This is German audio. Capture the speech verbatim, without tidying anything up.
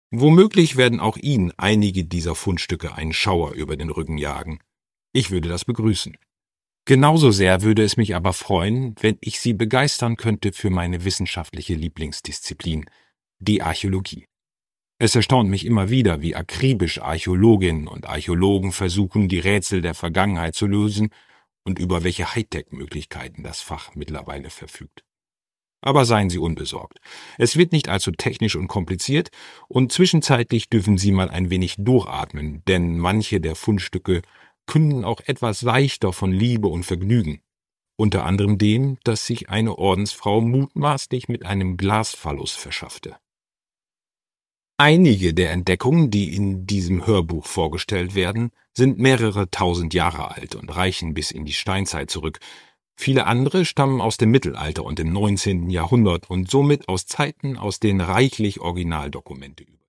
Womöglich werden auch Ihnen einige dieser Fundstücke einen Schauer über den Rücken jagen. Ich würde das begrüßen. Genauso sehr würde es mich aber freuen, wenn ich Sie begeistern könnte für meine wissenschaftliche Lieblingsdisziplin, die Archäologie. Es erstaunt mich immer wieder, wie akribisch Archäologinnen und Archäologen versuchen, die Rätsel der Vergangenheit zu lösen und über welche Hightech-Möglichkeiten das Fach mittlerweile verfügt. Aber seien Sie unbesorgt. Es wird nicht allzu technisch und kompliziert und zwischenzeitlich dürfen Sie mal ein wenig durchatmen, denn manche der Fundstücke künden auch etwas leichter von Liebe und Vergnügen. Unter anderem dem, dass sich eine Ordensfrau mutmaßlich mit einem Glasphallus verschaffte. Einige der Entdeckungen, die in diesem Hörbuch vorgestellt werden, sind mehrere tausend Jahre alt und reichen bis in die Steinzeit zurück. Viele andere stammen aus dem Mittelalter und dem neunzehnten Jahrhundert und somit aus Zeiten, aus denen reichlich Originaldokumente